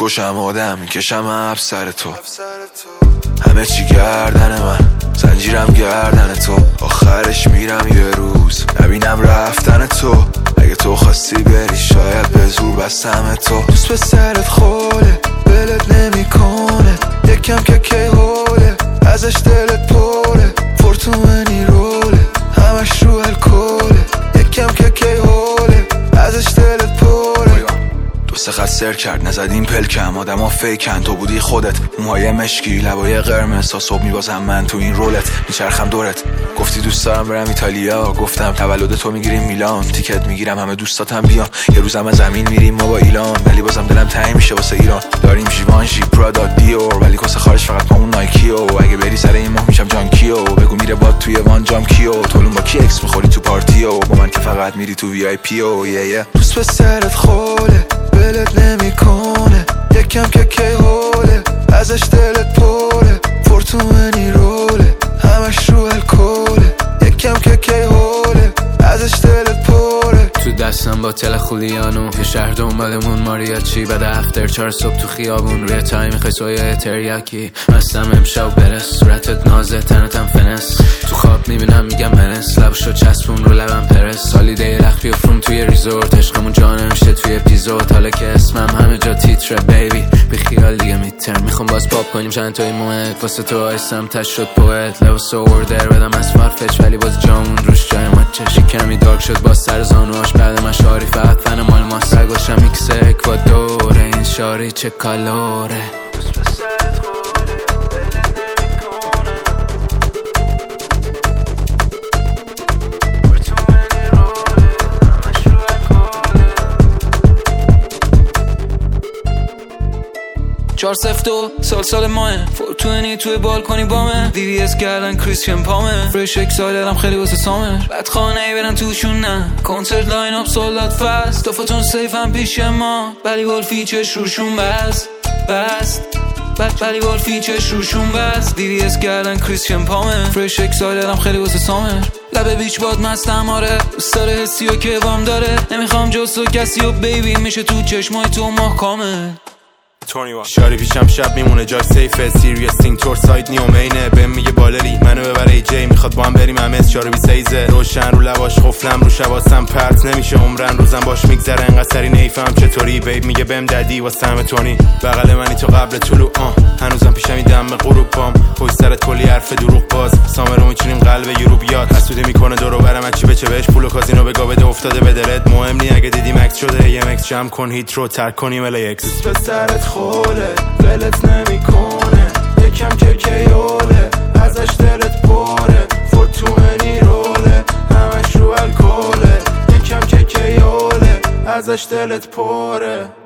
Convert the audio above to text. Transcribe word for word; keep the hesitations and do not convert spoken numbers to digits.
میکشم آدم میکشم اب سر تو، همه چی گردن من، زنجیرم گردن تو، آخرش میرم یه روز نبینم رفتن تو. اگه تو خواستی بری شاید به زور بستم تو. دوست به سرت خوله بلت نمیکنه، یکم که کی حوله ازش دلت پره، فورتومنی روله همش رو الکله، یکم که کی حوله ازش دلت پره. دو سه خط سر کرد نزدیم پلکم، آدم ها فیکن تو بودی خودت، موهای مشکی لبای قرمز تا صبح میبازم من تو این رولت، میچرخم دورت. گفتی دوست دارم برم ایتالیا، گفتم تولد تو میگیریم میلان، تیکت میگیرم همه دوستاتم بیان، یه روزم از زمین میریم ما با ایلان، ولی بازم دلم تنگ میشه واسه ایران. داریم ژیوانژی پرادا دیور، ولی کس خارج فقط پامون نایکیو، اگه بری سر این ماه میشم جانکیو، بگو میره باد توی وان جام کیو، تولون با کی اکس میخوری تو پارتیو، با من که فقط میری تو وی آی پیو. دوست به سرت خوله بلت نمیکنه، یکم که کی حوله ازش دلت پره، فورتومنی روله همش رو الکله، یکم که کی حوله ازش دلت پره. تو دستم با تل خولیانو یه شهر دنبالمون ماریاچی، بعد افتر چهار صبح تو خیابون روی تای میخوای سویای تریاکی، مستم امشب برس صورتت نازه تنتم فنس، تو خواب میبینم میگم منس، لبشو چسبون رو لبم پرس، سالیده لخ بیفروم توی ریزورت، عشقمون جانه میشه توی اپیزود، حالا که اسمم همه جا تیتره بیبی بی خیال دیگه میتر، میخوام باز پاپ کنیم چند تای موهت، واسه تو آیستم تش شد پوئت، لباس اوردر بدم از فرفچ ولی باز جامون روش جای مچش، کمی دارک شد باز سر زانوهاش بعد من شاری فقط فن مال ما سگاشم میکس اکوادوره، این شاری چه کالوره. چهار سفت و سال سال ماه فورتونی توی بالکنی بامه، وی وی اس کردن کریستین پامه، فرش اکسایلرم خیلی واسه سامر، بعد خانه ای برن توشون نه، کنسرت لاین اپ سولدات فست، دفتون سیف هم پیش ما، ولی گل فیچش روشون بست بست بعد ولی گل فیچش روشون بست، وی وی اس کردن کریستین پامه، فرش اکسایلرم خیلی واسه سامر، لبه بیچ باد مستم آره، دوست داره حسی و که بام داره، نمیخوام جز تو کسی و بیبی میشه تو چشمای تو ماه کامل. شاری پیشم شب میمونه جای سیفه، سیریس تینگ تور سایت نیومینه، بهم میگه بالری منو ببره ای جی، میخواد با هم بریم امس چهار و بیست سیزه، روشن رو لباش خفلم رو شباسم پرت نمیشه عمرن، روزم باش میگذره انقدر سری نیفهم چطوری، بیب میگه بهم ددی واسه همه تونی، بغل منی تو قبل طلوع آه، هنوزم پیشم این دم غروب بام، پشت سرت کلی حرف دروغ باز، سامرو میچینیم قلب یورو بیاد، حسودی میکنه دورو برم چی بچه بهش، پول و کازینو بگا بده افتاده به دلت، مهم نی اگه دیدی مکس شده ای ام ایکس جمع کن هیت رو ترک کنیم ال ایکس. دوست به سرت خوله ولت نمیکنه، یکم که کیوله ازش دلت پره، فورتومنی روله همش رو الکله، یکم که کیوله ازش دلت پره.